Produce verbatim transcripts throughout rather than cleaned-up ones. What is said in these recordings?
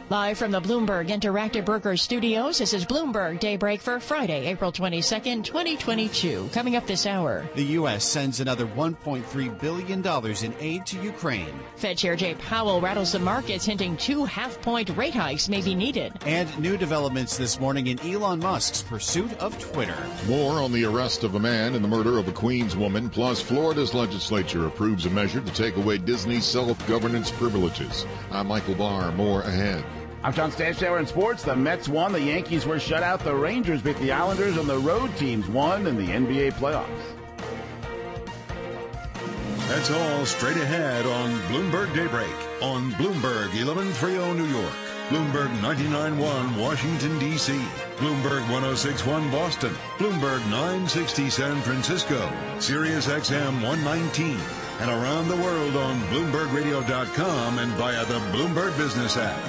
Live from the Bloomberg Interactive Brokers Studios, this is Bloomberg Daybreak for Friday, April twenty-second, twenty twenty-two. Coming up this hour. The U S sends another one point three billion dollars in aid to Ukraine. Fed Chair Jay Powell rattles the markets, hinting two half-point rate hikes may be needed. And new developments this morning in Elon Musk's pursuit of Twitter. More on the arrest of a man and the murder of a Queens woman, plus Florida's legislature approves a measure to take away Disney's self-governance privileges. I'm Michael Barr. More ahead. I'm John Stanshauer in sports. The Mets won. The Yankees were shut out. The Rangers beat the Islanders, and the road teams won in the N B A playoffs. That's all straight ahead on Bloomberg Daybreak on Bloomberg eleven thirty New York, Bloomberg ninety-nine point one Washington, D C, Bloomberg one oh six point one Boston, Bloomberg nine sixty San Francisco, Sirius X M one nineteen, and around the world on Bloomberg Radio dot com and via the Bloomberg Business app.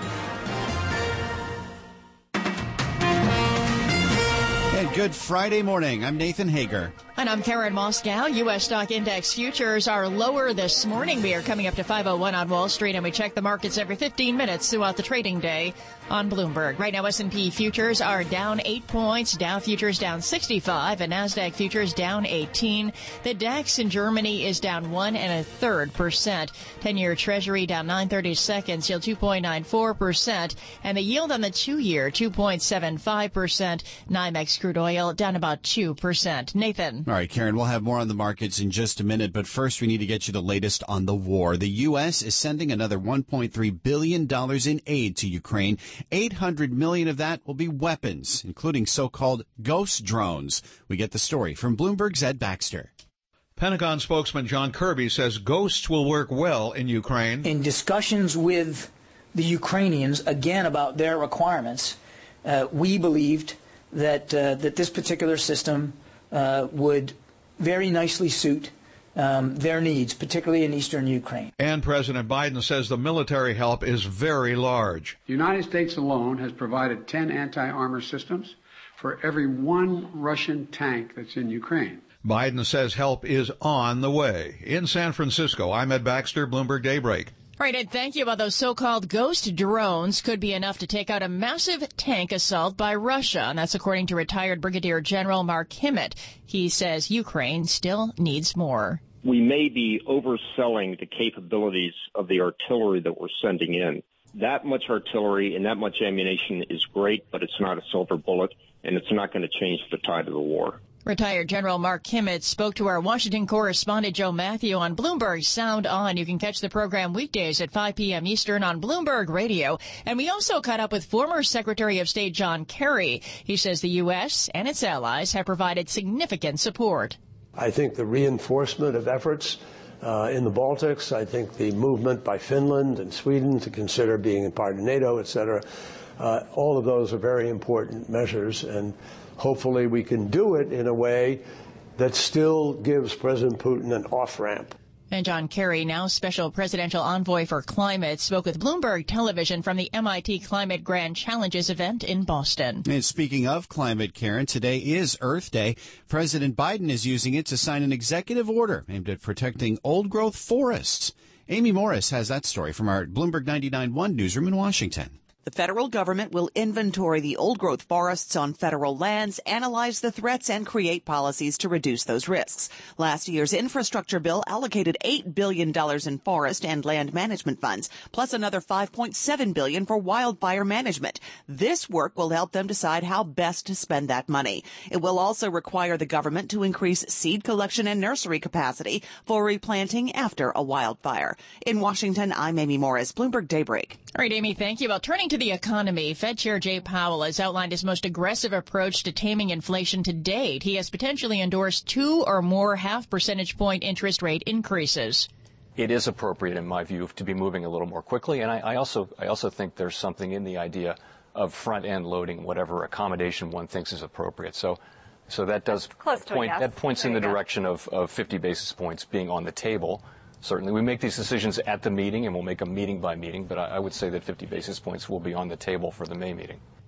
And good Friday morning. I'm Nathan Hager. And I'm Karen Moscow. U S stock index futures are lower this morning. We are coming up to five oh one on Wall Street, and we check the markets every fifteen minutes throughout the trading day on Bloomberg. Right now, S and P futures are down eight points. Dow futures down sixty-five, and NASDAQ futures down eighteen. The DAX in Germany is down one and a third percent. ten-year Treasury down nine thirty-seconds, yield two point nine four percent, and the yield on the two-year two point seven five percent. NYMEX crude oil down about two percent. Nathan. All right, Karen, we'll have more on the markets in just a minute, but first we need to get you the latest on the war. The U S is sending another one point three billion dollars in aid to Ukraine. eight hundred million dollars of that will be weapons, including so-called ghost drones. We get the story from Bloomberg's Ed Baxter. Pentagon spokesman John Kirby says ghosts will work well in Ukraine. In discussions with the Ukrainians, again, about their requirements, uh, we believed that uh, that this particular system uh, would very nicely suit um, their needs, particularly in eastern Ukraine. And President Biden says the military help is very large. The United States alone has provided ten anti-armor systems for every one Russian tank that's in Ukraine. Biden says help is on the way. In San Francisco, I'm Ed Baxter, Bloomberg Daybreak. All right, Ed, thank you. About those so-called ghost drones could be enough to take out a massive tank assault by Russia, and that's according to retired Brigadier General Mark Himmet. He says Ukraine still needs more. We may be overselling the capabilities of the artillery that we're sending in. That much artillery and that much ammunition is great, but it's not a silver bullet, and it's not going to change the tide of the war. Retired General Mark Himmet spoke to our Washington correspondent Joe Matthew on Bloomberg Sound On. You can catch the program weekdays at five p.m. Eastern on Bloomberg Radio. And we also caught up with former Secretary of State John Kerry. He says the U S and its allies have provided significant support. I think the reinforcement of efforts uh, in the Baltics, I think the movement by Finland and Sweden to consider being a part of NATO, et cetera, uh, all of those are very important measures, and hopefully we can do it in a way that still gives President Putin an off-ramp. And John Kerry, now Special Presidential Envoy for Climate, spoke with Bloomberg Television from the M I T Climate Grand Challenges event in Boston. And speaking of climate, Karen, today is Earth Day. President Biden is using it to sign an executive order aimed at protecting old-growth forests. Amy Morris has that story from our Bloomberg ninety-nine point one newsroom in Washington. The federal government will inventory the old-growth forests on federal lands, analyze the threats, and create policies to reduce those risks. Last year's infrastructure bill allocated eight billion dollars in forest and land management funds, plus another five point seven billion dollars for wildfire management. This work will help them decide how best to spend that money. It will also require the government to increase seed collection and nursery capacity for replanting after a wildfire. In Washington, I'm Amy Morris, Bloomberg Daybreak. All right, Amy, thank you. Well, turning to the economy, Fed Chair Jay Powell has outlined his most aggressive approach to taming inflation to date. He has potentially endorsed two or more half percentage point interest rate increases. It is appropriate, in my view, to be moving a little more quickly. And I, I also I also think there's something in the idea of front-end loading whatever accommodation one thinks is appropriate. So so that does point, that points in the direction of, of fifty basis points being on the table. Certainly, we make these decisions at the meeting, and we'll make them meeting by meeting, but I, I would say that fifty basis points will be on the table for the May meeting.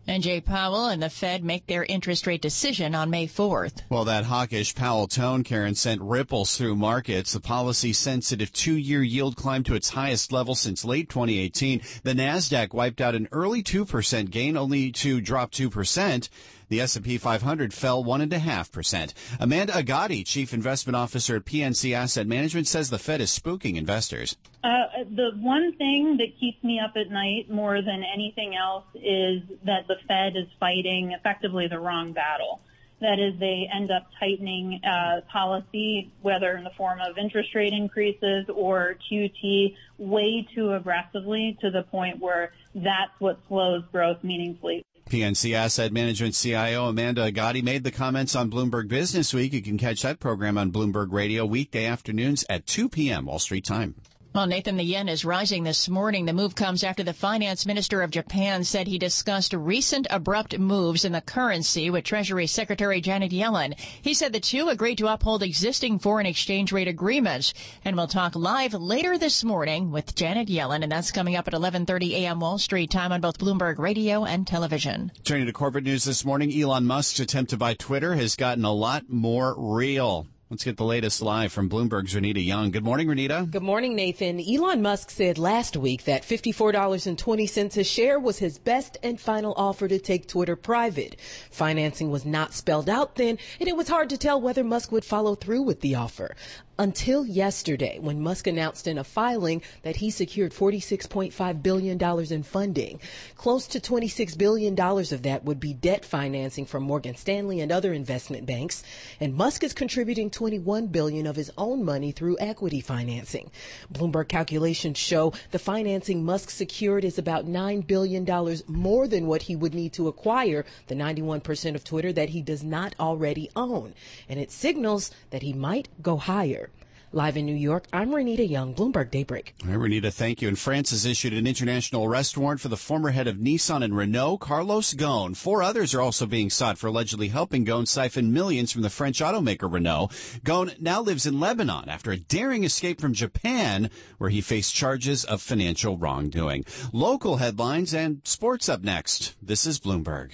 And Jay Powell and the Fed make their interest rate decision on May fourth. Well, that hawkish Powell tone, Karen, sent ripples through markets. The policy-sensitive two-year yield climbed to its highest level since late twenty eighteen. The NASDAQ wiped out an early two percent gain, only to drop two percent. The S and P five hundred fell one point five percent. Amanda Agati, Chief Investment Officer at P N C Asset Management, says the Fed is spooking investors. Uh, the one thing that keeps me up at night more than anything else is that the Fed is fighting effectively the wrong battle. That is, they end up tightening uh, policy, whether in the form of interest rate increases or Q T, way too aggressively to the point where that's what slows growth meaningfully. P N C Asset Management C I O Amanda Agati made the comments on Bloomberg Business Week. You can catch that program on Bloomberg Radio weekday afternoons at two p.m. Wall Street time. Well, Nathan, the yen is rising this morning. The move comes after the finance minister of Japan said he discussed recent abrupt moves in the currency with Treasury Secretary Janet Yellen. He said the two agreed to uphold existing foreign exchange rate agreements. And we'll talk live later this morning with Janet Yellen, and that's coming up at eleven thirty a.m. Wall Street time on both Bloomberg Radio and television. Turning to corporate news this morning, Elon Musk's attempt to buy Twitter has gotten a lot more real. Let's get the latest live from Bloomberg's Renita Young. Good morning, Renita. Good morning, Nathan. Elon Musk said last week that fifty-four dollars and twenty cents a share was his best and final offer to take Twitter private. Financing was not spelled out then, and it was hard to tell whether Musk would follow through with the offer. Until yesterday, when Musk announced in a filing that he secured forty-six point five billion dollars in funding. Close to twenty-six billion dollars of that would be debt financing from Morgan Stanley and other investment banks. And Musk is contributing twenty-one billion dollars of his own money through equity financing. Bloomberg calculations show the financing Musk secured is about nine billion dollars more than what he would need to acquire the ninety-one percent of Twitter that he does not already own. And it signals that he might go higher. Live in New York, I'm Renita Young, Bloomberg Daybreak. All right, Renita, thank you. And France has issued an international arrest warrant for the former head of Nissan and Renault, Carlos Ghosn. Four others are also being sought for allegedly helping Ghosn siphon millions from the French automaker Renault. Ghosn now lives in Lebanon after a daring escape from Japan, where he faced charges of financial wrongdoing. Local headlines and sports up next. This is Bloomberg.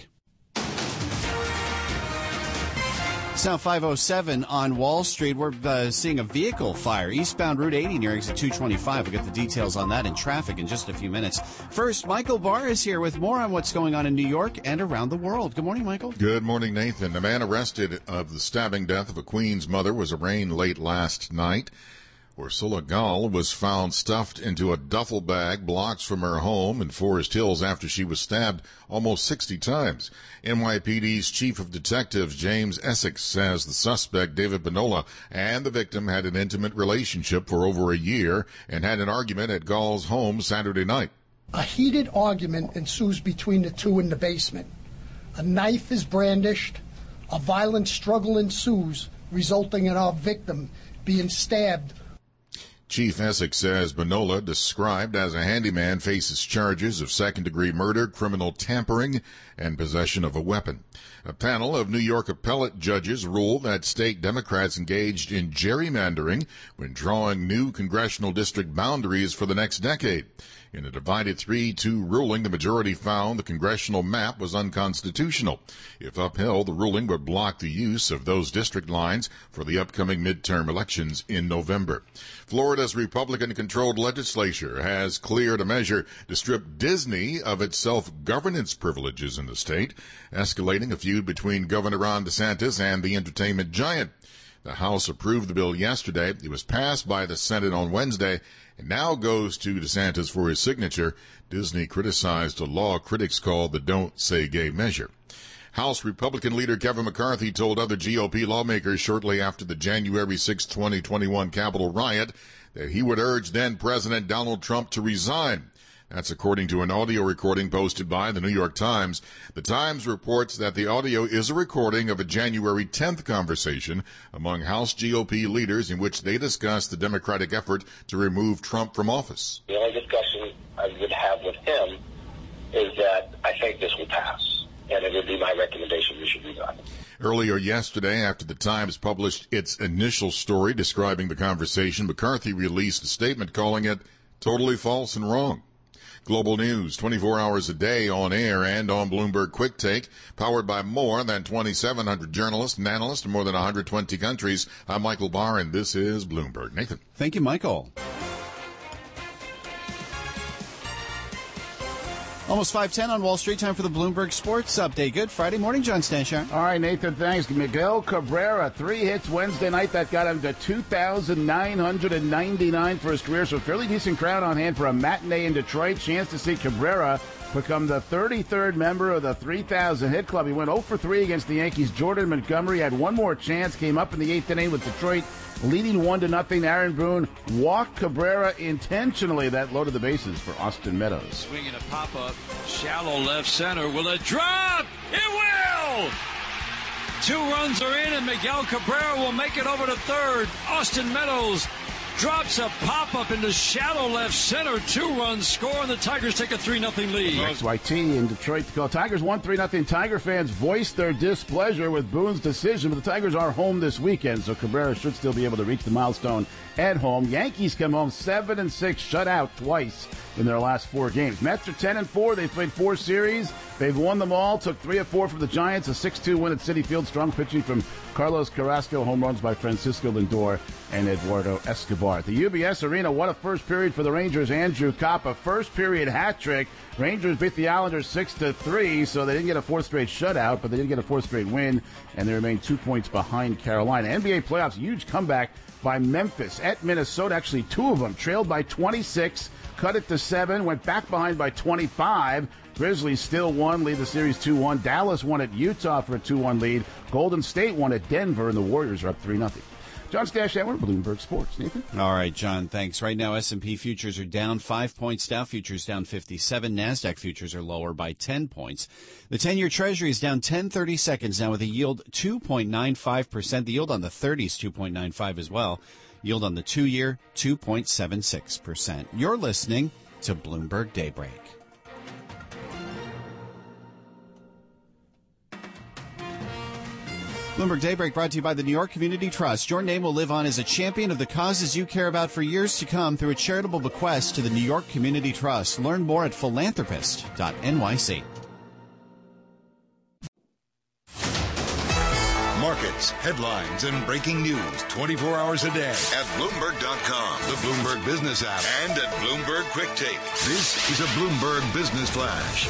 It's now five oh seven on Wall Street. We're uh, seeing a vehicle fire eastbound Route eighty near exit two twenty-five. We'll get the details on that in traffic in just a few minutes. First, Michael Barr is here with more on what's going on in New York and around the world. Good morning, Michael. Good morning, Nathan. A man arrested of the stabbing death of a Queens mother was arraigned late last night. Ursula Gall was found stuffed into a duffel bag blocks from her home in Forest Hills after she was stabbed almost sixty times. N Y P D's Chief of Detectives James Essex says the suspect, David Banola, and the victim had an intimate relationship for over a year and had an argument at Gall's home Saturday night. A heated argument ensues between the two in the basement. A knife is brandished. A violent struggle ensues, resulting in our victim being stabbed. Chief Essex says Banola, described as a handyman, faces charges of second-degree murder, criminal tampering, and possession of a weapon. A panel of New York appellate judges ruled that state Democrats engaged in gerrymandering when drawing new congressional district boundaries for the next decade. In a divided three two ruling, the majority found the congressional map was unconstitutional. If upheld, the ruling would block the use of those district lines for the upcoming midterm elections in November. Florida's Republican-controlled legislature has cleared a measure to strip Disney of its self-governance privileges in the state, escalating a feud between Governor Ron DeSantis and the entertainment giant. The House approved the bill yesterday. It was passed by the Senate on Wednesday and now goes to DeSantis for his signature. Disney criticized a law critics call the Don't Say Gay measure. House Republican leader Kevin McCarthy told other G O P lawmakers shortly after the January sixth, twenty twenty-one Capitol riot that he would urge then-President Donald Trump to resign. That's according to an audio recording posted by the New York Times. The Times reports that the audio is a recording of a January tenth conversation among House G O P leaders in which they discussed the Democratic effort to remove Trump from office. The only discussion I would have with him is that I think this will pass, and it would be my recommendation we should resign. Earlier yesterday, after the Times published its initial story describing the conversation, McCarthy released a statement calling it totally false and wrong. Global news, twenty-four hours a day on air and on Bloomberg Quick Take, powered by more than twenty-seven hundred journalists and analysts in more than one hundred twenty countries. I'm Michael Barr, and this is Bloomberg. Nathan. Thank you, Michael. Almost five ten on Wall Street. Time for the Bloomberg Sports Update. Good Friday morning, John Stanshire. All right, Nathan, thanks. Miguel Cabrera, three hits Wednesday night. That got him to two thousand nine hundred ninety-nine for his career. So fairly decent crowd on hand for a matinee in Detroit. Chance to see Cabrera become the thirty-third member of the three thousand hit club. He went oh for three against the Yankees. Jordan Montgomery had one more chance, came up in the eighth inning with Detroit leading one to nothing. Aaron Boone walked Cabrera intentionally. That loaded the bases for Austin Meadows. Swinging a pop-up, shallow left center. Will it drop? It will! Two runs are in, and Miguel Cabrera will make it over to third. Austin Meadows drops a pop-up into shallow left center. Two runs score, and the Tigers take a three nothing lead. X Y T in Detroit to call. Tigers won three nothing. Tiger fans voiced their displeasure with Boone's decision, but the Tigers are home this weekend, so Cabrera should still be able to reach the milestone at home. Yankees come home seven and six, shut out twice in their last four games. Mets are ten and four. They've played four series. They've won them all. Took three of four from the Giants. A six two win at Citi Field. Strong pitching from Carlos Carrasco. Home runs by Francisco Lindor and Eduardo Escobar. At the U B S Arena, what a first period for the Rangers. Andrew Kopp, a first period hat trick. Rangers beat the Islanders six to three, so they didn't get a fourth straight shutout, but they did get a fourth straight win, and they remain two points behind Carolina. N B A playoffs, huge comeback by Memphis at Minnesota. Actually, two of them trailed by twenty-six, cut it to seven, went back behind by twenty-five. Grizzlies still won, lead the series two one. Dallas won at Utah for a two one lead. Golden State won at Denver, and the Warriors are up three nothing. John Stashauer, Bloomberg Sports. Nathan? All right, John, thanks. Right now, S and P futures are down five points. Dow futures down fifty-seven. NASDAQ futures are lower by ten points. The ten-year Treasury is down ten thirty seconds now with a yield two point nine five percent. The yield on the thirty is two point nine five as well. Yield on the two-year, two point seven six percent. You're listening to Bloomberg Daybreak. Bloomberg Daybreak brought to you by the New York Community Trust. Your name will live on as a champion of the causes you care about for years to come through a charitable bequest to the New York Community Trust. Learn more at philanthropist dot N Y C. Markets, headlines, and breaking news twenty-four hours a day at Bloomberg dot com, the Bloomberg Business app, and at Bloomberg Quick Take. This is a Bloomberg Business Flash.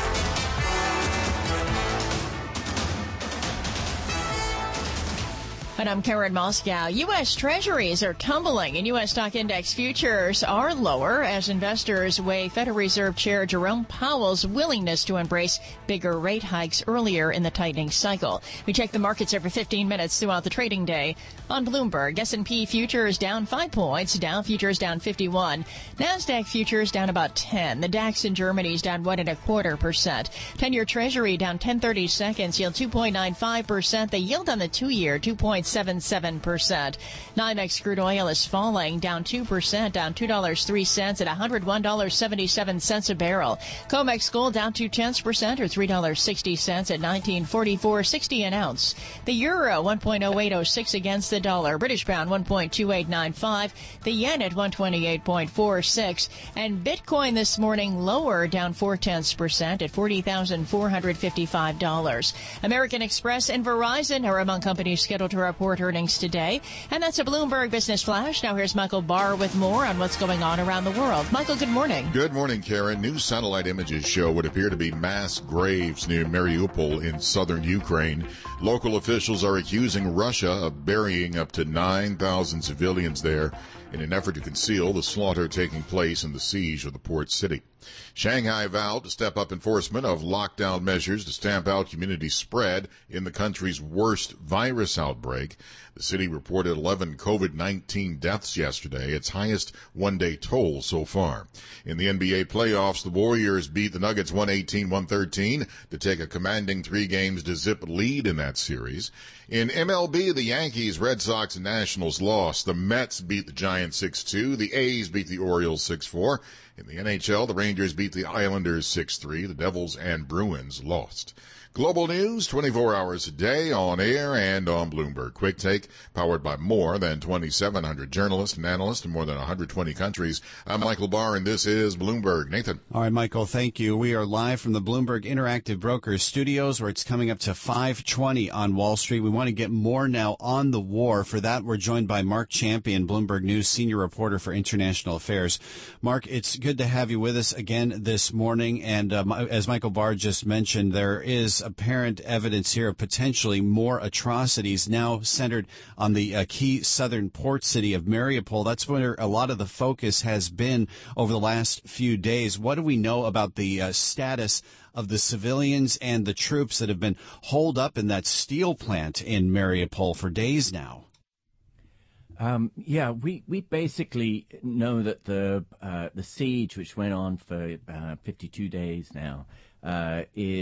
And I'm Karen Moscow. U S. Treasuries are tumbling, and U S stock index futures are lower as investors weigh Federal Reserve Chair Jerome Powell's willingness to embrace bigger rate hikes earlier in the tightening cycle. We check the markets every fifteen minutes throughout the trading day on Bloomberg. S and P futures down five points. Dow futures down fifty-one. NASDAQ futures down about ten. The DAX in Germany is down one and a quarter percent. ten-year Treasury down ten thirty seconds. Yield two point nine five percent. The yield on the two-year two point seven seven percent. NYMEX crude oil is falling, down two percent, down two dollars and three cents at one hundred one dollars and seventy-seven cents a barrel. COMEX gold down two tenths percent or three dollars and sixty cents at nineteen forty-four sixty an ounce. The euro one point oh eight oh six against the dollar. British pound one point two eight nine five. The yen at one twenty-eight point four six. And Bitcoin this morning lower, down four tenths percent at forty thousand four hundred fifty-five dollars. American Express and Verizon are among companies scheduled to report earnings today. And that's a Bloomberg Business Flash. Now here's Michael Barr with more on what's going on around the world. Michael, good morning. Good morning, Karen. New satellite images show what appear to be mass graves near Mariupol in southern Ukraine. Local officials are accusing Russia of burying up to nine thousand civilians there in an effort to conceal the slaughter taking place in the siege of the port city. Shanghai vowed to step up enforcement of lockdown measures to stamp out community spread in the country's worst virus outbreak. The city reported eleven COVID nineteen deaths yesterday, its highest one-day toll so far. In the N B A playoffs, the Warriors beat the Nuggets one eighteen one thirteen to take a commanding three games to zip lead in that series. In M L B, the Yankees, Red Sox, and Nationals lost. The Mets beat the Giants six two. The A's beat the Orioles six four. In the N H L, the Rangers beat the Islanders six three. The Devils and Bruins lost. Global news, twenty-four hours a day, on air and on Bloomberg. Quick Take, powered by more than twenty-seven hundred journalists and analysts in more than one hundred twenty countries. I'm Michael Barr, and this is Bloomberg. Nathan. All right, Michael, thank you. We are live from the Bloomberg Interactive Brokers studios, where it's coming up to five twenty on Wall Street. We want to get more now on the war. For that, we're joined by Mark Champion, Bloomberg News senior reporter for international affairs. Mark, it's good to have you with us again this morning. And uh, as Michael Barr just mentioned, there is apparent evidence here of potentially more atrocities now centered on the uh, key southern port city of Mariupol. That's where a lot of the focus has been over the last few days. What do we know about the uh, status of the civilians and the troops that have been holed up in that steel plant in Mariupol for days now? Um, yeah, we, we basically know that the uh, the siege, which went on for uh, fifty-two days now, uh,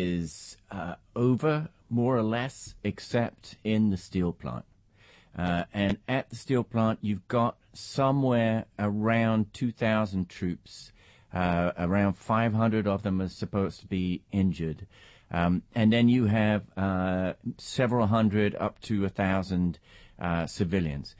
is uh, over, more or less, except in the steel plant. Uh, and at the steel plant, you've got somewhere around two thousand troops. Uh, around five hundred of them are supposed to be injured. Um, and then you have uh, several hundred, up to a thousand uh, civilians.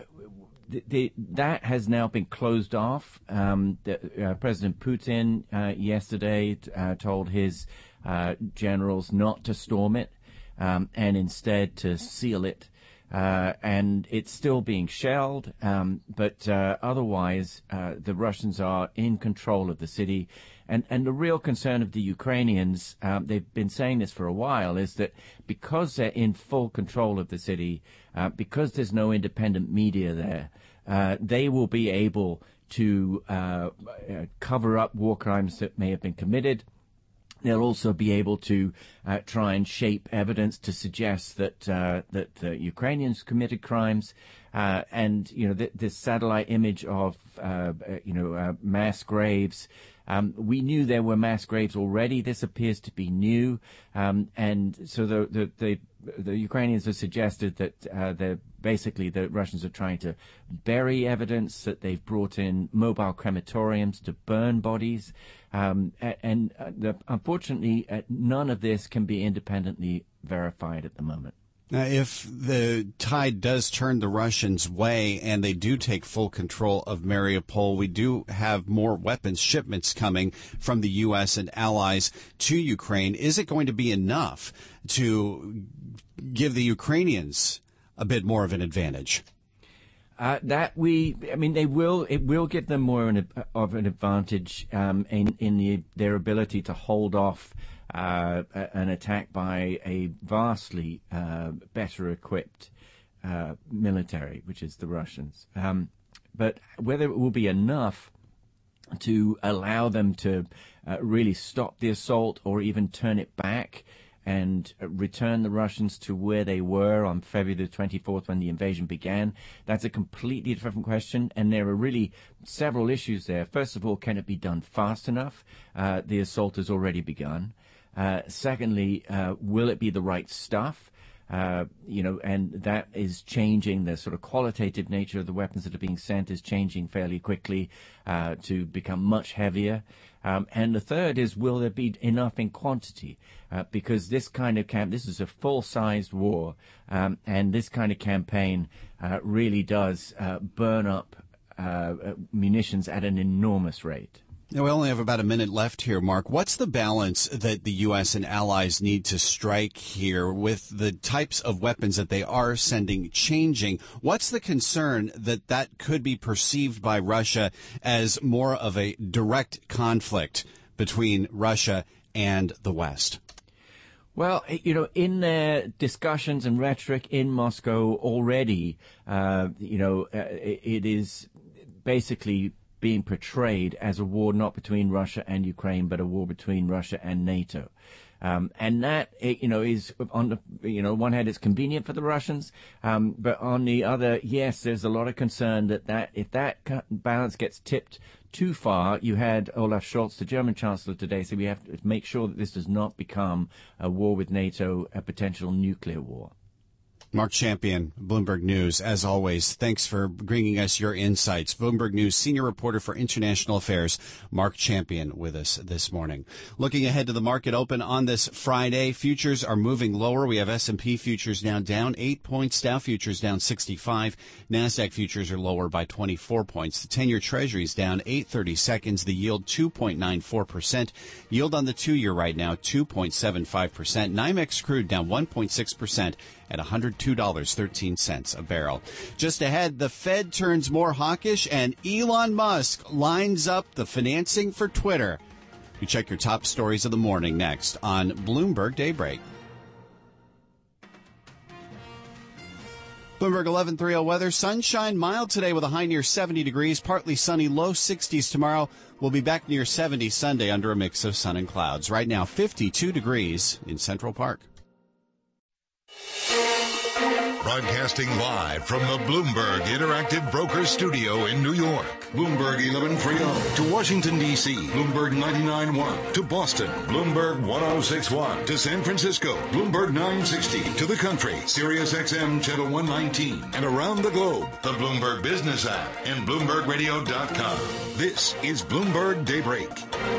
The, the, that has now been closed off. Um, the, uh, President Putin uh, yesterday uh, told his uh, generals not to storm it um, and instead to seal it. Uh, and it's still being shelled, um, but uh, otherwise uh, the Russians are in control of the city. And, and the real concern of the Ukrainians, um, they've been saying this for a while, is that because they're in full control of the city, uh, because there's no independent media there, uh, they will be able to uh, uh, cover up war crimes that may have been committed. They'll also be able to uh, try and shape evidence to suggest that uh, that the Ukrainians committed crimes, uh, and you know th- this satellite image of uh, you know uh, mass graves. Um, we knew there were mass graves already. This appears to be new, um, and so the the, the the Ukrainians have suggested that uh, they're basically the Russians are trying to bury evidence, that they've brought in mobile crematoriums to burn bodies. Um, and uh, the, unfortunately, uh, none of this can be independently verified at the moment. Now, if the tide does turn the Russians' way and they do take full control of Mariupol, we do have more weapons shipments coming from the U S and allies to Ukraine. Is it going to be enough to give the Ukrainians a bit more of an advantage? Uh, that we, I mean, they will. It will give them more an, of an advantage um, in in the, their ability to hold off uh, an attack by a vastly uh, better equipped uh, military, which is the Russians. Um, but whether it will be enough to allow them to uh, really stop the assault or even turn it back and return the Russians to where they were on February the twenty-fourth when the invasion began, that's a completely different question, and there are really several issues there. First of all, can it be done fast enough? Uh, the assault has already begun. Uh, secondly, uh, will it be the right stuff? Uh, you know, and that is changing. The sort of qualitative nature of the weapons that are being sent is changing fairly quickly uh, to become much heavier. Um, and the third is, will there be enough in quantity? Uh, because this kind of camp, this is a full-sized war, um, and this kind of campaign uh, really does uh, burn up uh, munitions at an enormous rate. Now, we only have about a minute left here, Mark. What's the balance that the U S and allies need to strike here with the types of weapons that they are sending changing? What's the concern that that could be perceived by Russia as more of a direct conflict between Russia and the West? Well, you know, in their discussions and rhetoric in Moscow already, uh, you know, uh, it is basically being portrayed as a war not between Russia and Ukraine, but a war between Russia and NATO. Um, and that, you know, is on the, you know, one hand, it's convenient for the Russians, um, but on the other, yes, there's a lot of concern that, that if that balance gets tipped too far, you had Olaf Scholz, the German Chancellor, today say we have to make sure that this does not become a war with NATO, a potential nuclear war. Mark Champion, Bloomberg News. As always, thanks for bringing us your insights. Bloomberg News senior reporter for international affairs, Mark Champion, with us this morning. Looking ahead to the market open on this Friday, futures are moving lower. We have S and P futures now down eight points, Dow futures down sixty-five, NASDAQ futures are lower by twenty-four points. The ten-year Treasury is down eight thirty-seconds, the yield two point nine four percent. Yield on the two-year right now, two point seven five percent. NYMEX crude down one point six percent at one hundred two dollars and thirteen cents a barrel. Just ahead, the Fed turns more hawkish and Elon Musk lines up the financing for Twitter. You check your top stories of the morning next on Bloomberg Daybreak. Bloomberg eleven thirty weather. Sunshine, mild today with a high near seventy degrees. Partly sunny, low sixties tomorrow. We'll be back near seventy Sunday under a mix of sun and clouds. Right now, fifty-two degrees in Central Park. Broadcasting live from the Bloomberg Interactive Brokers Studio in New York. Bloomberg eleven thirty to Washington, D C. Bloomberg ninety-nine point one to Boston. Bloomberg ten sixty-one to San Francisco. Bloomberg nine sixty to the country. Sirius X M Channel one nineteen. And around the globe, the Bloomberg Business app and Bloomberg Radio dot com. This is Bloomberg Daybreak.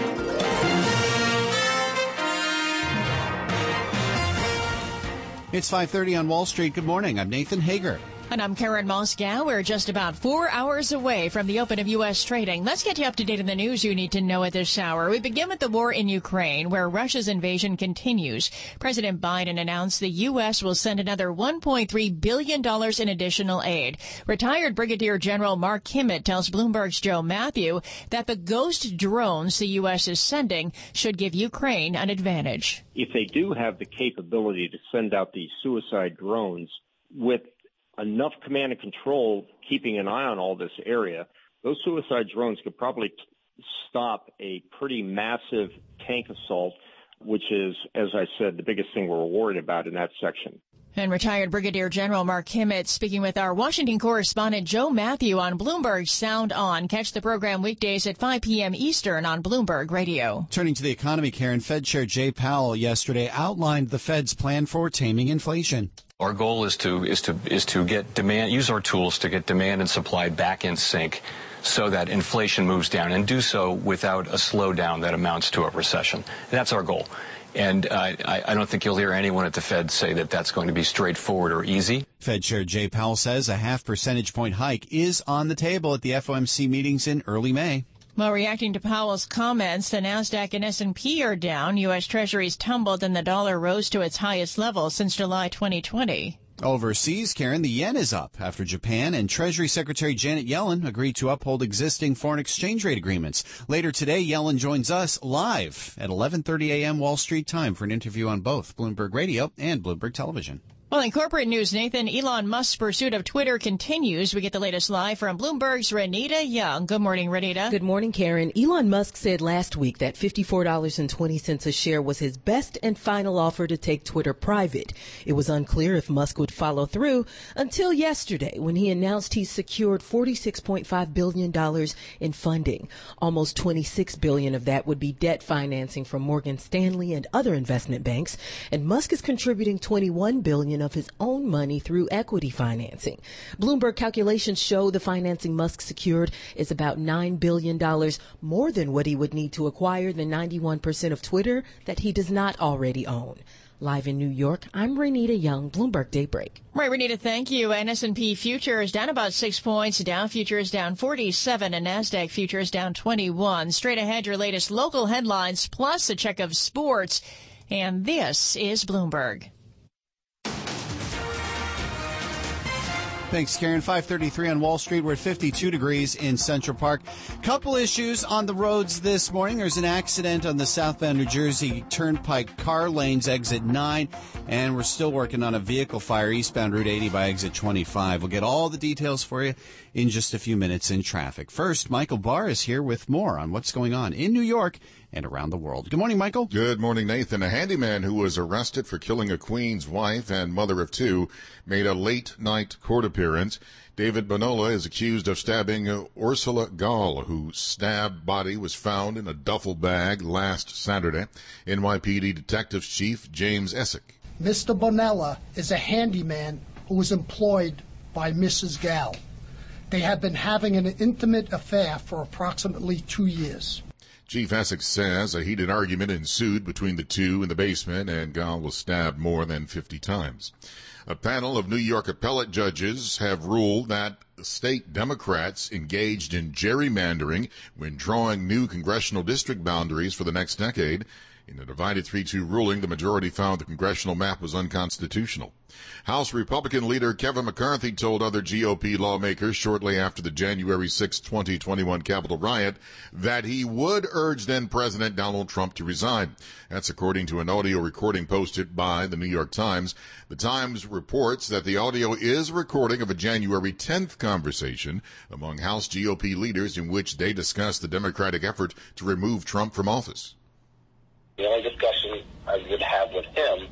It's five thirty on Wall Street. Good morning. I'm Nathan Hager. And I'm Karen Moscow. We're just about four hours away from the open of U S trading. Let's get you up to date on the news you need to know at this hour. We begin with the war in Ukraine, where Russia's invasion continues. President Biden announced the U S will send another one point three billion dollars in additional aid. Retired Brigadier General Mark Kimmett tells Bloomberg's Joe Matthew that the Ghost drones the U S is sending should give Ukraine an advantage. If they do have the capability to send out these suicide drones with enough command and control, keeping an eye on all this area, those suicide drones could probably t- stop a pretty massive tank assault, which is, as I said, the biggest thing we're worried about in that section. And retired Brigadier General Mark Kimmett speaking with our Washington correspondent Joe Matthew on Bloomberg Sound On. Catch the program weekdays at five p.m. Eastern on Bloomberg Radio. Turning to the economy, Karen, Fed Chair Jay Powell yesterday outlined the Fed's plan for taming inflation. Our goal is to is to is to get demand, use our tools to get demand and supply back in sync so that inflation moves down, and do so without a slowdown that amounts to a recession. That's our goal. And uh, I, I don't think you'll hear anyone at the Fed say that that's going to be straightforward or easy. Fed Chair Jay Powell says a half percentage point hike is on the table at the F O M C meetings in early May. Well, reacting to Powell's comments, the NASDAQ and S and P are down. U S. Treasuries tumbled and the dollar rose to its highest level since July twenty twenty. Overseas, Karen, the yen is up after Japan and Treasury Secretary Janet Yellen agreed to uphold existing foreign exchange rate agreements. Later today, Yellen joins us live at eleven thirty a.m. Wall Street time for an interview on both Bloomberg Radio and Bloomberg Television. Well, in corporate news, Nathan, Elon Musk's pursuit of Twitter continues. We get the latest live from Bloomberg's Renita Young. Good morning, Renita. Good morning, Karen. Elon Musk said last week that fifty-four dollars and twenty cents a share was his best and final offer to take Twitter private. It was unclear if Musk would follow through until yesterday when he announced he secured forty-six point five billion dollars in funding. Almost twenty-six billion dollars of that would be debt financing from Morgan Stanley and other investment banks. And Musk is contributing twenty-one billion dollars of his own money through equity financing. Bloomberg calculations show the financing Musk secured is about nine billion dollars more than what he would need to acquire the ninety-one percent of Twitter that he does not already own. Live in New York, I'm Renita Young, Bloomberg Daybreak. Right, Renita, thank you. And S and P futures down about six points. Dow futures down forty-seven and NASDAQ futures down twenty-one. Straight ahead, your latest local headlines plus a check of sports. And this is Bloomberg. Thanks, Karen. five thirty-three on Wall Street. We're at fifty-two degrees in Central Park. Couple issues on the roads this morning. There's an accident on the southbound New Jersey Turnpike car lanes, exit nine, and we're still working on a vehicle fire eastbound Route eighty by exit twenty-five. We'll get all the details for you in just a few minutes in traffic. First, Michael Barr is here with more on what's going on in New York and around the world. Good morning, Michael. Good morning, Nathan. A handyman who was arrested for killing a Queens wife and mother of two made a late-night court appearance. David Bonola is accused of stabbing Ursula Gall, whose stabbed body was found in a duffel bag last Saturday. N Y P D Detective Chief James Essick. Mister Bonella is a handyman who was employed by Missus Gal. They have been having an intimate affair for approximately two years. Chief Essex says a heated argument ensued between the two in the basement, and Gal was stabbed more than fifty times. A panel of New York appellate judges have ruled that state Democrats engaged in gerrymandering when drawing new congressional district boundaries for the next decade. In a divided three two ruling, the majority found the congressional map was unconstitutional. House Republican leader Kevin McCarthy told other G O P lawmakers shortly after the January sixth, twenty twenty-one Capitol riot that he would urge then-President Donald Trump to resign. That's according to an audio recording posted by the New York Times. The Times reports that the audio is a recording of a January tenth conversation among House G O P leaders in which they discussed the Democratic effort to remove Trump from office. The only discussion I would have with him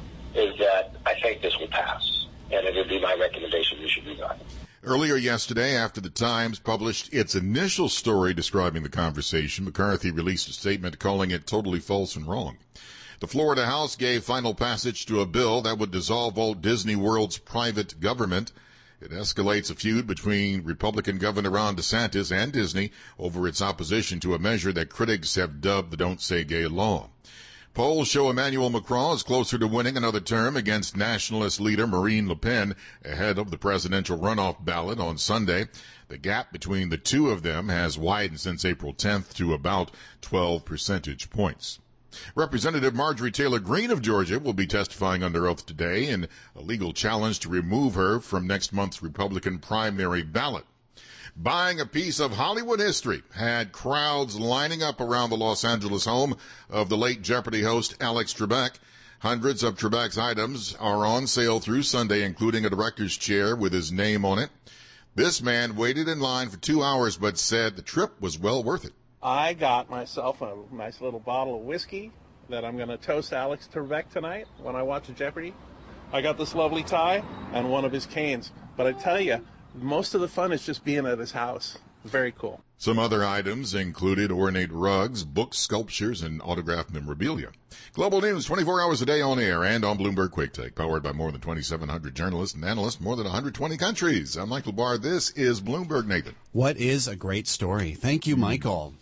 is that I think this will pass, and it would be my recommendation you should resign. Earlier yesterday, after the Times published its initial story describing the conversation, McCarthy released a statement calling it totally false and wrong. The Florida House gave final passage to a bill that would dissolve Walt Disney World's private government. It escalates a feud between Republican Governor Ron DeSantis and Disney over its opposition to a measure that critics have dubbed the Don't Say Gay law. Polls show Emmanuel Macron is closer to winning another term against nationalist leader Marine Le Pen ahead of the presidential runoff ballot on Sunday. The gap between the two of them has widened since April tenth to about twelve percentage points. Representative Marjorie Taylor Greene of Georgia will be testifying under oath today in a legal challenge to remove her from next month's Republican primary ballot. Buying a piece of Hollywood history had crowds lining up around the Los Angeles home of the late Jeopardy host Alex Trebek. Hundreds of Trebek's items are on sale through Sunday, including a director's chair with his name on it. This man waited in line for two hours but said the trip was well worth it. I got myself a nice little bottle of whiskey that I'm going to toast Alex Trebek tonight when I watch Jeopardy. I got this lovely tie and one of his canes. But I tell you, most of the fun is just being at his house. Very cool. Some other items included ornate rugs, books, sculptures, and autographed memorabilia. Global News, twenty-four hours a day on air and on Bloomberg QuickTake, powered by more than twenty-seven hundred journalists and analysts, more than one hundred twenty countries. I'm Michael Barr. This is Bloomberg, Nathan. What is a great story. Thank you, Michael.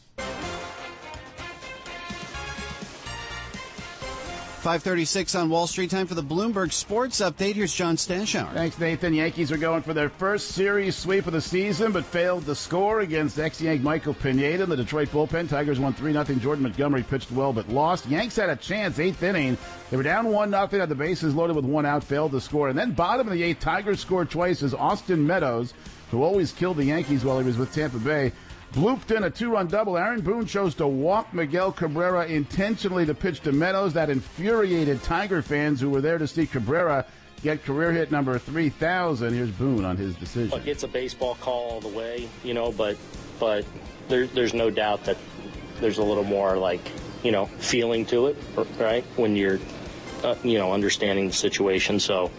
five thirty-six on Wall Street. Time for the Bloomberg Sports Update. Here's John Stashower. Thanks, Nathan. Yankees are going for their first series sweep of the season, but failed to score against ex-Yank Michael Pineda in the Detroit bullpen. Tigers won three nothing. Jordan Montgomery pitched well, but lost. Yanks had a chance, eighth inning. They were down one nothing, had the bases loaded with one out, failed to score. And then bottom of the eighth, Tigers scored twice as Austin Meadows, who always killed the Yankees while he was with Tampa Bay, blooped in a two-run double. Aaron Boone chose to walk Miguel Cabrera intentionally to pitch to Meadows. That infuriated Tiger fans who were there to see Cabrera get career hit number three thousand. Here's Boone on his decision. Look, it's a baseball call all the way, you know, but but there, there's no doubt that there's a little more, like, you know, feeling to it, right, when you're, uh, you know, understanding the situation. So,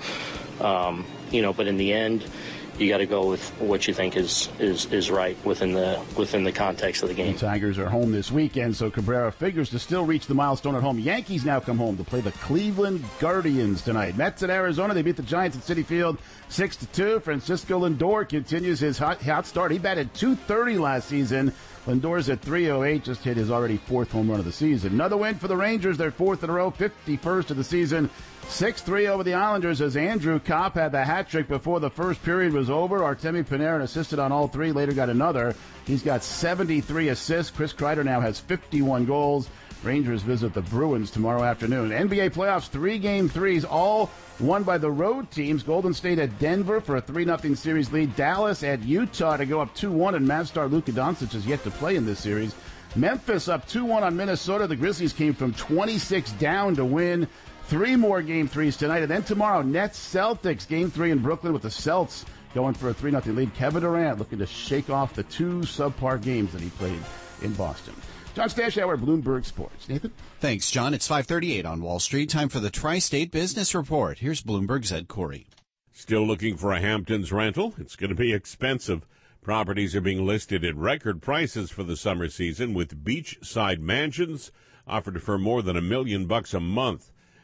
um, you know, but in the end, you got to go with what you think is, is, is right within the within the context of the game. The Tigers are home this weekend, so Cabrera figures to still reach the milestone at home. Yankees now come home to play the Cleveland Guardians tonight. Mets at Arizona, they beat the Giants at Citi Field six to two. Francisco Lindor continues his hot, hot start. He batted two thirty last season. Lindor's at three oh eight, just hit his already fourth home run of the season. Another win for the Rangers, their fourth in a row, fifty-first of the season. six three over the Islanders as Andrew Kopp had the hat trick before the first period was over. Artemi Panarin assisted on all three, later got another. He's got seventy-three assists. Chris Kreider now has fifty-one goals. Rangers visit the Bruins tomorrow afternoon. N B A playoffs, three game threes, all won by the road teams. Golden State at Denver for a three nothing series lead. Dallas at Utah to go up two one, and Mavs star Luka Doncic is yet to play in this series. Memphis up two one on Minnesota. The Grizzlies came from twenty-six down to win. Three more game threes tonight, and then tomorrow, Nets Celtics game three in Brooklyn with the Celts going for a three nothing lead. Kevin Durant looking to shake off the two subpar games that he played in Boston. John Stashower, Bloomberg Sports. Nathan? Thanks, John. It's five thirty-eight on Wall Street. Time for the Tri-State Business Report. Here's Bloomberg's Ed Corey. Still looking for a Hamptons rental? It's going to be expensive. Properties are being listed at record prices for the summer season, with beachside mansions offered for more than a million bucks a month.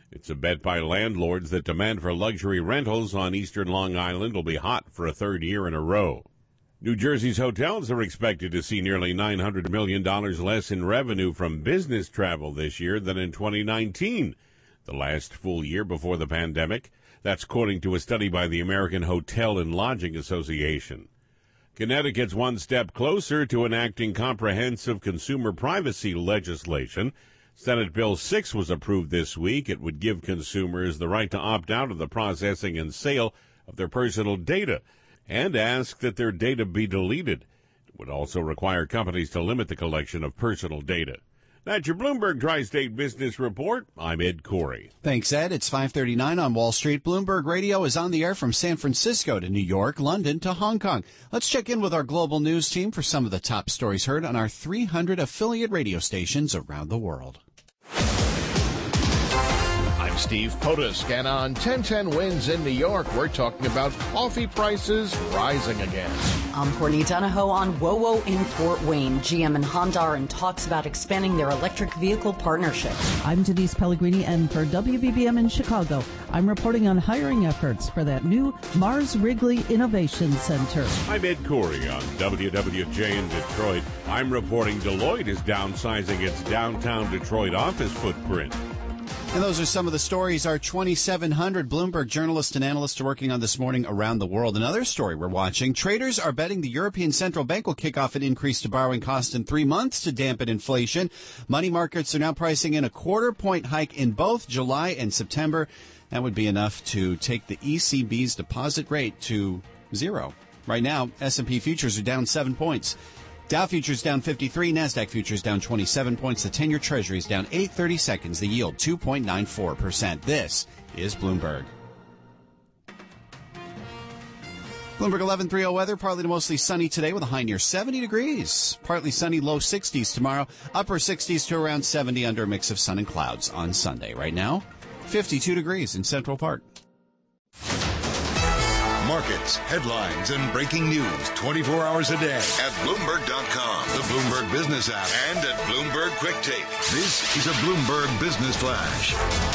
It's a bet by landlords that demand for luxury rentals on eastern Long Island will be hot for a third year in a row. New Jersey's hotels are expected to see nearly nine hundred million dollars less in revenue from business travel this year than in twenty nineteen, the last full year before the pandemic. That's according to a study by the American Hotel and Lodging Association. Connecticut's one step closer to enacting comprehensive consumer privacy legislation. Senate Bill six was approved this week. It would give consumers the right to opt out of the processing and sale of their personal data and ask that their data be deleted. It would also require companies to limit the collection of personal data. That's your Bloomberg Tri-State Business Report. I'm Ed Corey. Thanks, Ed. It's five thirty-nine on Wall Street. Bloomberg Radio is on the air from San Francisco to New York, London to Hong Kong. Let's check in with our global news team for some of the top stories heard on our three hundred affiliate radio stations around the world. Steve Potusk, and on ten ten Wins in New York, we're talking about coffee prices rising again. I'm Courtney Donahoe on WOWO in Fort Wayne. G M and Honda are in talks about expanding their electric vehicle partnership. I'm Denise Pellegrini, and for W B B M in Chicago, I'm reporting on hiring efforts for that new Mars Wrigley Innovation Center. I'm Ed Corey on W W J in Detroit. I'm reporting Deloitte is downsizing its downtown Detroit office footprint. And those are some of the stories our twenty-seven hundred Bloomberg journalists and analysts are working on this morning around the world. Another story we're watching, traders are betting the European Central Bank will kick off an increase to borrowing costs in three months to dampen inflation. Money markets are now pricing in a quarter point hike in both July and September. That would be enough to take the E C B's deposit rate to zero. Right now, S and P futures are down seven points. Dow futures down fifty-three, NASDAQ futures down twenty-seven points. The ten-year Treasury is down eight thirty-seconds. The yield two point nine four percent. This is Bloomberg. Bloomberg eleven thirty weather, partly to mostly sunny today with a high near seventy degrees. Partly sunny, low sixties tomorrow. Upper sixties to around seventy under a mix of sun and clouds on Sunday. Right now, fifty-two degrees in Central Park. Markets, headlines, and breaking news twenty-four hours a day at Bloomberg dot com, the Bloomberg Business app, and at Bloomberg Quick Take. This is a Bloomberg Business Flash.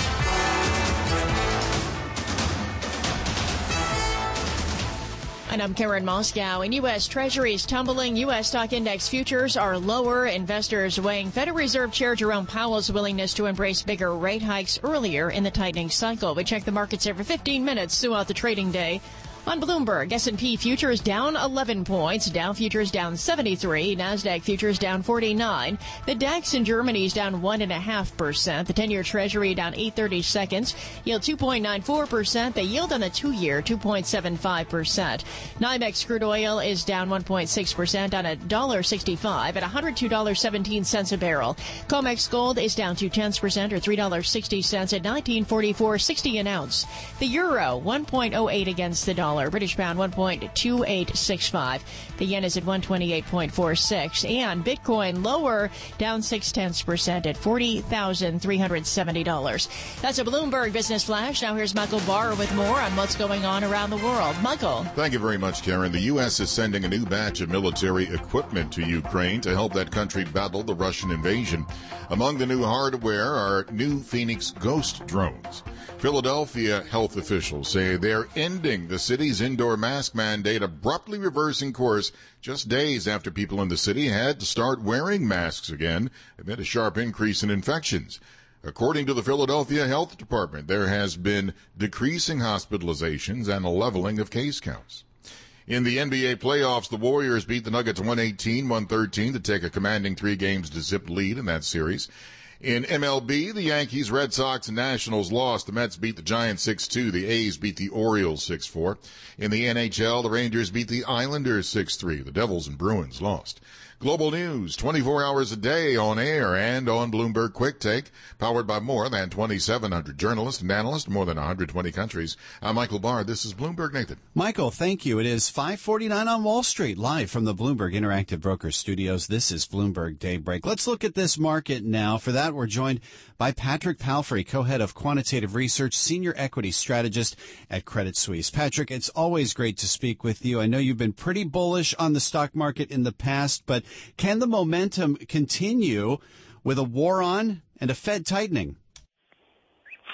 And I'm Karen Moscow. In U S. Treasuries tumbling, U S stock index futures are lower. Investors weighing Federal Reserve Chair Jerome Powell's willingness to embrace bigger rate hikes earlier in the tightening cycle. We check the markets every fifteen minutes throughout the trading day. On Bloomberg, S and P futures down eleven points, Dow futures down seventy-three, NASDAQ futures down forty-nine. The DAX in Germany is down one point five percent. The ten-year Treasury down eight thirty-seconds, yield two point nine four percent. The yield on the two-year, two point seven five percent. NYMEX crude oil is down one point six percent on one dollar sixty-five at one hundred two dollars and seventeen cents a barrel. COMEX gold is down two tenths percent or three dollars and sixty cents at nineteen forty-four sixty an ounce. The euro, one point oh eight against the dollar. British pound one point two eight six five. The yen is at one twenty-eight point four six. And Bitcoin lower, down six tenths percent at forty thousand three hundred seventy dollars. That's a Bloomberg Business Flash. Now here's Michael Barr with more on what's going on around the world. Michael. Thank you very much, Karen. The U S is sending a new batch of military equipment to Ukraine to help that country battle the Russian invasion. Among the new hardware are new Phoenix Ghost drones. Philadelphia health officials say they're ending the city's indoor mask mandate, abruptly reversing course just days after people in the city had to start wearing masks again amid a sharp increase in infections. According to the Philadelphia Health Department, there has been decreasing hospitalizations and a leveling of case counts. In the N B A playoffs, the Warriors beat the Nuggets one eighteen to one thirteen to take a commanding three games to zip lead in that series. In M L B, the Yankees, Red Sox, and Nationals lost. The Mets beat the Giants six two. The A's beat the Orioles six four. In the N H L, the Rangers beat the Islanders six three. The Devils and Bruins lost. Global news, twenty-four hours a day on air and on Bloomberg Quick Take, powered by more than twenty-seven hundred journalists and analysts in more than one hundred twenty countries. I'm Michael Barr. This is Bloomberg Nathan. Michael, thank you. It is five forty-nine on Wall Street, live from the Bloomberg Interactive Brokers Studios. This is Bloomberg Daybreak. Let's look at this market now. For that, we're joined by Patrick Palfrey, co-head of quantitative research, senior equity strategist at Credit Suisse. Patrick, it's always great to speak with you. I know you've been pretty bullish on the stock market in the past, but can the momentum continue with a war on and a Fed tightening?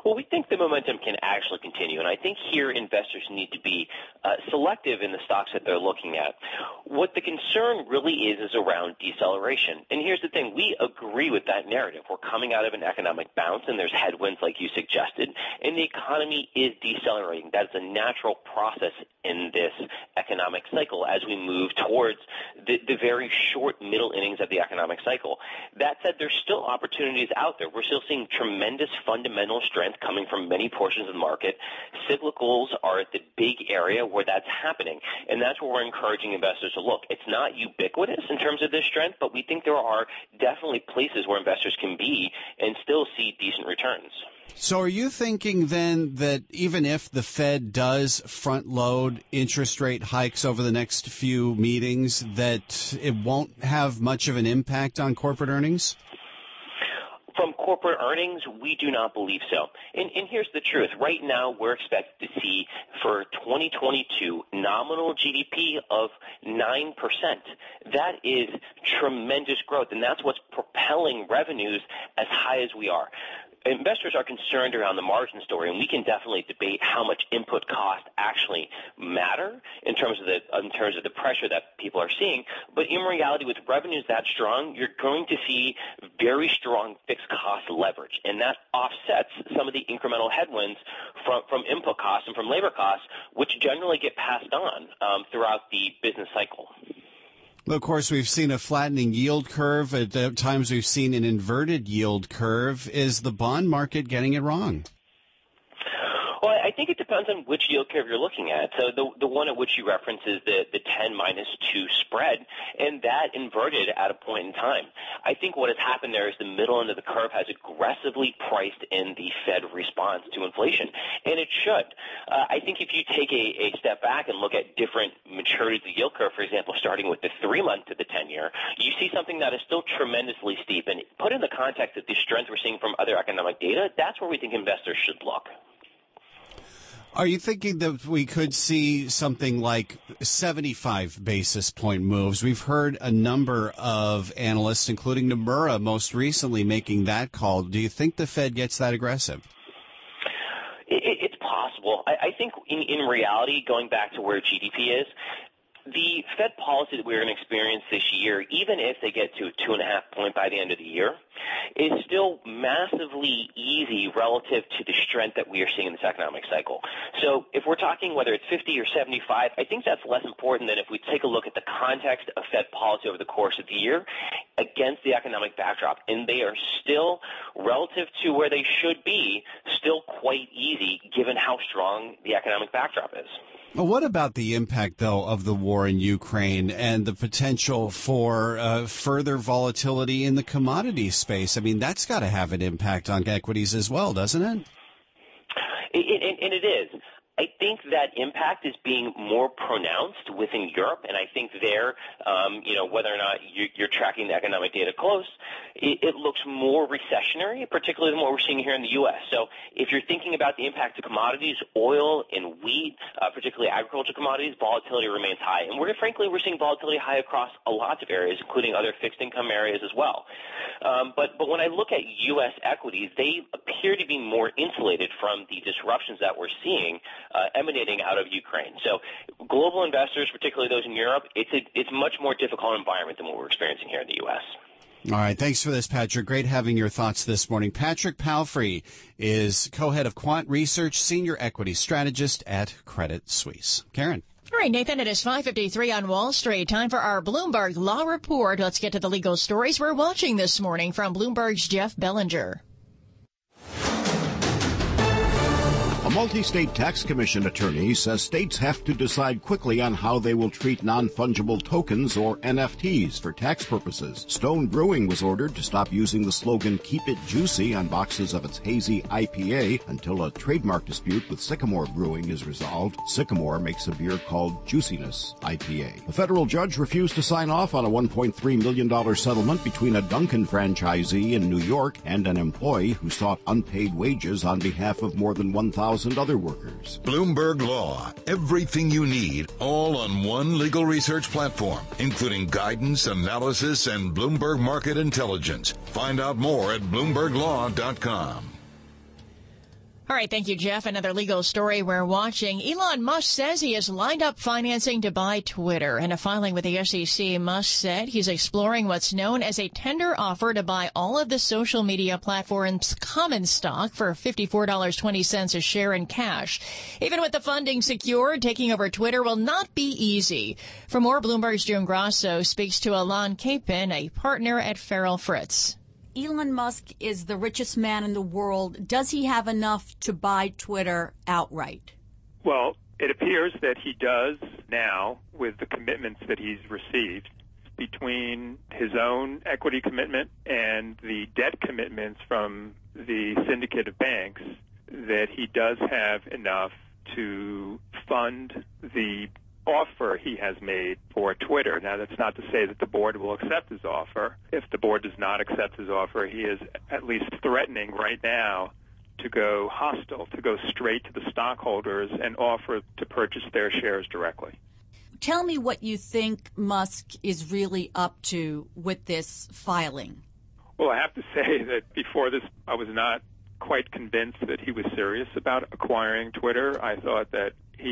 Well, we think the momentum can actually continue, and I think here investors need to be uh, selective in the stocks that they're looking at. What the concern really is is around deceleration. And here's the thing. We agree with that narrative. We're coming out of an economic bounce, and there's headwinds like you suggested, and the economy is decelerating. That is a natural process in this economic cycle as we move towards the, the very short middle innings of the economic cycle. That said, there's still opportunities out there. We're still seeing tremendous fundamental strength coming from many portions of the market. Cyclicals are at the big area where that's happening, and that's where we're encouraging investors to look. It's not ubiquitous in terms of this strength, but we think there are definitely places where investors can be and still see decent returns. So are you thinking then that even if the Fed does front load interest rate hikes over the next few meetings, that it won't have much of an impact on corporate earnings? From corporate earnings, we do not believe so. And, and here's the truth. Right now, we're expected to see for twenty twenty-two nominal G D P of nine percent. That is tremendous growth, and that's what's propelling revenues as high as we are. Investors are concerned around the margin story, and we can definitely debate how much input costs actually matter in terms of the in terms of the pressure that people are seeing. But in reality, with revenues that strong, you're going to see very strong fixed cost leverage, and that offsets some of the incremental headwinds from from input costs and from labor costs, which generally get passed on um, throughout the business cycle. Well, of course, we've seen a flattening yield curve. At times we've seen an inverted yield curve. Is the bond market getting it wrong? Well, I think it depends on which yield curve you're looking at. So the the one at which you reference is the, the ten minus two spread, and that inverted at a point in time. I think what has happened there is the middle end of the curve has aggressively priced in the Fed response to inflation, and it should. Uh, I think if you take a, a step back and look at different maturities of the yield curve, for example, starting with the three-month to the ten-year, you see something that is still tremendously steep. And put in the context of the strength we're seeing from other economic data, that's where we think investors should look. Are you thinking that we could see something like seventy-five basis point moves? We've heard a number of analysts, including Nomura most recently, making that call. Do you think the Fed gets that aggressive? It, it's possible. I, I think in, in reality, going back to where G D P is, the Fed policy that we're going to experience this year, even if they get to a two and a half point by the end of the year, is still massively easy relative to the strength that we are seeing in this economic cycle. So if we're talking whether it's fifty or seventy-five, I think that's less important than if we take a look at the context of Fed policy over the course of the year against the economic backdrop. And they are still, relative to where they should be, still quite easy given how strong the economic backdrop is. Well, what about the impact, though, of the war in Ukraine and the potential for uh, further volatility in the commodities space? I mean, that's got to have an impact on equities as well, doesn't it? it, it and it is. I think that impact is being more pronounced within Europe, and I think there, um, you know, whether or not you, you're tracking the economic data close, it, it looks more recessionary, particularly than what we're seeing here in the U S. So if you're thinking about the impact of commodities, oil and wheat, uh, particularly agricultural commodities, volatility remains high. And we're, frankly, we're seeing volatility high across a lot of areas, including other fixed income areas as well. Um, but, but when I look at U S equities, they appear to be more insulated from the disruptions that we're seeing Uh, emanating out of Ukraine. So global investors, particularly those in Europe, it's a it's much more difficult environment than what we're experiencing here in the U S. All right. Thanks for this, Patrick. Great having your thoughts this morning. Patrick Palfrey is co-head of Quant Research, senior equity strategist at Credit Suisse. Karen. All right, Nathan, it is five fifty-three on Wall Street. Time for our Bloomberg Law Report. Let's get to the legal stories we're watching this morning from Bloomberg's Jeff Bellinger. A multi-state tax commission attorney says states have to decide quickly on how they will treat non-fungible tokens, or N F Ts, for tax purposes. Stone Brewing was ordered to stop using the slogan "Keep It Juicy" on boxes of its hazy I P A until a trademark dispute with Sycamore Brewing is resolved. Sycamore makes a beer called Juiciness I P A. A federal judge refused to sign off on a one point three million dollars settlement between a Dunkin' franchisee in New York and an employee who sought unpaid wages on behalf of more than one thousand other workers. Bloomberg Law. Everything you need, all on one legal research platform, including guidance, analysis, and Bloomberg Market Intelligence. Find out more at bloomberg law dot com. All right, thank you, Jeff. Another legal story we're watching. Elon Musk says he has lined up financing to buy Twitter. In a filing with the S E C, Musk said he's exploring what's known as a tender offer to buy all of the social media platform's common stock for fifty-four dollars and twenty cents a share in cash. Even with the funding secured, taking over Twitter will not be easy. For more, Bloomberg's June Grosso speaks to Alon Capin, a partner at Farrell Fritz. Elon Musk is the richest man in the world. Does he have enough to buy Twitter outright? Well, it appears that he does now with the commitments that he's received between his own equity commitment and the debt commitments from the syndicate of banks, that he does have enough to fund the offer he has made for Twitter. Now, that's not to say that the board will accept his offer. If the board does not accept his offer, he is at least threatening right now to go hostile, to go straight to the stockholders and offer to purchase their shares directly. Tell me what you think Musk is really up to with this filing. Well, I have to say that before this, I was not quite convinced that he was serious about acquiring Twitter. I thought that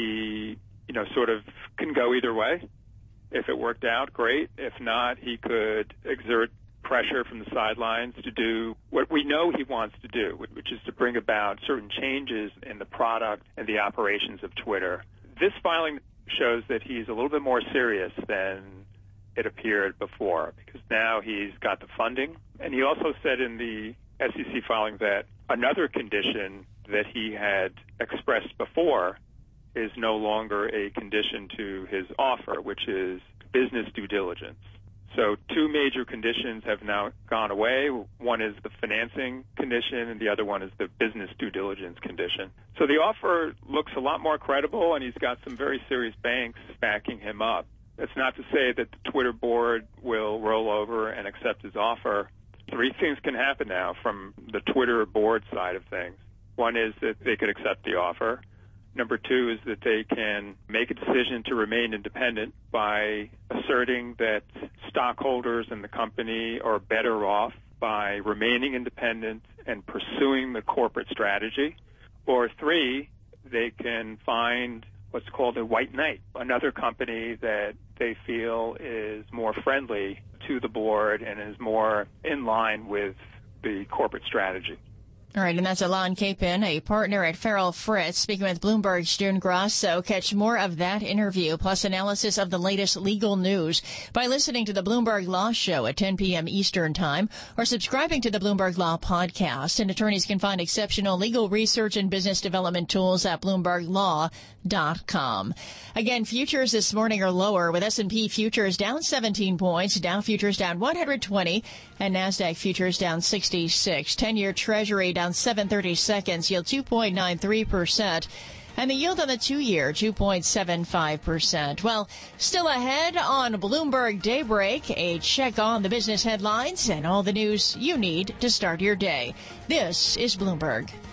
he you know, sort of can go either way. If it worked out, great. If not, he could exert pressure from the sidelines to do what we know he wants to do, which is to bring about certain changes in the product and the operations of Twitter. This filing shows that he's a little bit more serious than it appeared before, because now he's got the funding. And he also said in the S E C filing that another condition that he had expressed before is no longer a condition to his offer, which is business due diligence. So two major conditions have now gone away. One is the financing condition, and the other one is the business due diligence condition. So the offer looks a lot more credible, and he's got some very serious banks backing him up. That's not to say that the Twitter board will roll over and accept his offer. Three things can happen now from the Twitter board side of things. One is that they could accept the offer. Number two is that they can make a decision to remain independent by asserting that stockholders in the company are better off by remaining independent and pursuing the corporate strategy. Or three, they can find what's called a white knight, another company that they feel is more friendly to the board and is more in line with the corporate strategy. All right, and that's Alon Capin, a partner at Farrell Fritz, speaking with Bloomberg's June Grosso. Catch more of that interview, plus analysis of the latest legal news, by listening to the Bloomberg Law Show at ten p.m. Eastern Time, or subscribing to the Bloomberg Law Podcast. And attorneys can find exceptional legal research and business development tools at bloomberg law dot com. Again, futures this morning are lower, with S and P futures down seventeen points, Dow futures down one hundred twenty, and NASDAQ futures down sixty-six. ten-year Treasury down seven thirty-seconds, yield two point nine three percent. And the yield on the two-year, two point seven five percent. Well, still ahead on Bloomberg Daybreak, a check on the business headlines and all the news you need to start your day. This is Bloomberg.